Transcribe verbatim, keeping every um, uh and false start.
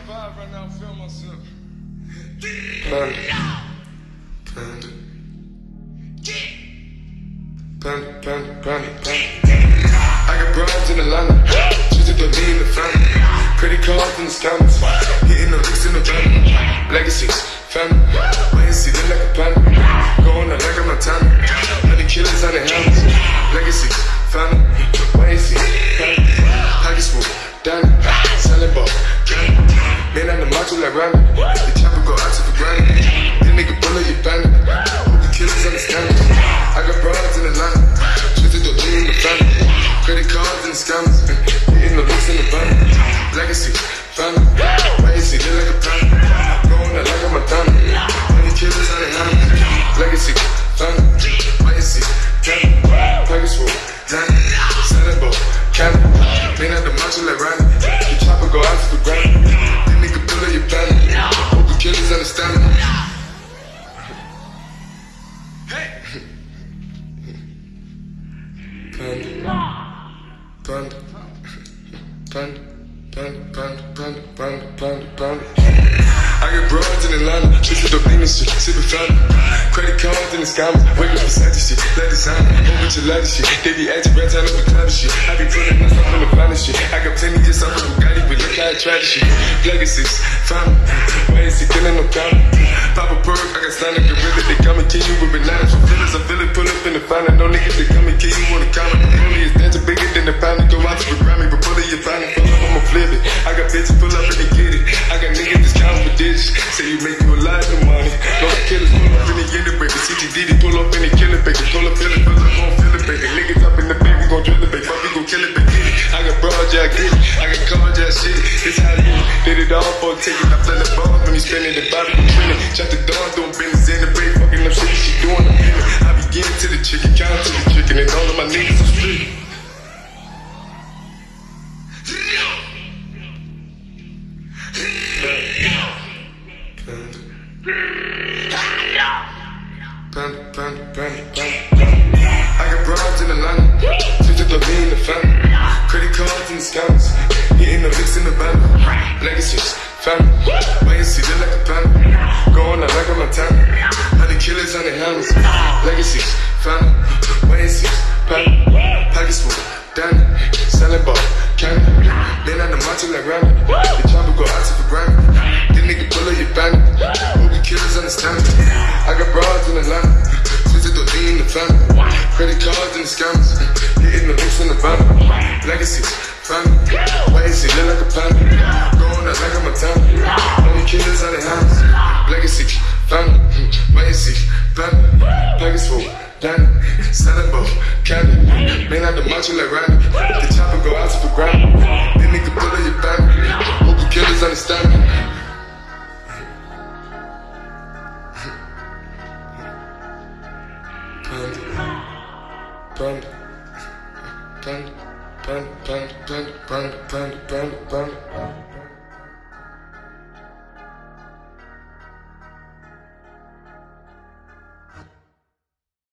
vibe right now, feel myself. Panda. Panda. Panda, panda, panda, panda. I got broads in Atlanta. She's a me in the family. Credit cards in the scammers. Hitting the licks in the van. Legacies, family. Wait and see, look like a panda. Going out like a Montana. Many killers on the helmets. Legacies, family. Wait and see, family. Pocket swoop, Danny. Selling ball, candy. Man on the macho like Randy. The chopper go out to the granny. This nigga bullet you bandit. Hope the killers understand it. I got broads in Atlanta. She's a me in the family. Credit cards and the scammers. Hitting the licks in the van. Legacy, family. Wait and see, look like a panda. Going out like a Montana. Many killers on the helmets. Legacy, family. Wait and see, family. Pockets full, Danny. Selling ball, candy. Man out the macho like Randy. The chopper go out to the ground. This nigga bullet your bandit. Hope the killers understand it. Panda, panda, panda, panda, panda, panda, panda, panda. I got broads in Atlanta, she's a dope shit, sippin' fountain. Credit cards in the scammers, wake up beside this shit, let it sound, whole bunch of lattice shit. They be acting rats, I know the cloud shit. I be putting myself in the finest shit. I got plenty just off of Bugatti, but look how I try this shit. Legacies, family, why is he killing no comedy? Pop a perk, I got slime like a gorilla, they come and kill you with bananas from feelings. I feel it, pull up in the finest, no niggas, they come and kill you on the counter. Only is dancing bigger than the pound, go out to the Grammy, but pull it, you find it, pull up, I'ma flip it. I got bitches, pull up and they get it. I got niggas that's counting for digits, say you make you a lot of money. No killers, pull up and they get it, break the C T D D, pull up and they kill it, baby. Pull up, feel it, pull up, gon' feel it, baby. Niggas up in the baby, gon' drill it, baby. Fuck, we gon' kill it, baby. I got broad, yeah, I get it. I got cards, yeah, shit. It's how it is. Did it all for a ticket. I play the ball when he spinning the body, we training. Shut the door, doing business in the bay, fucking up shit, she doing the feeling. I be getting to the chicken, count to the chicken, and all of my niggas are straight. Panda, panda, panda, panda. I got broads in Atlanta. She's a me in the family. Credit cards and the scammers. Hitting the licks in the van. Legacies, family. Wait and see, look like a panda. Going out like a Montana. Honey killers on the helmets. Legacies, family. Wait and see, family. Pockets full, Danny. Selling ball, candy. Man on the macho like Randy. The chopper go out to the ground. This nigga bullet your bandit. Hope the killers understand it. I got broads in Atlanta. She's a me in the family. Credit cards and the scammers. Hitting the licks in the van. Legacies, family. Wait and see, look like a panda. Going out like a Montana. Many killers on the hands. Legacy, family. Wait and see, family. Pockets full, Danny. Selling ball, candy. Man out the macho like Randy. The chopper go out to the ground. This nigga bullet your bandit. Hope the killers understand me.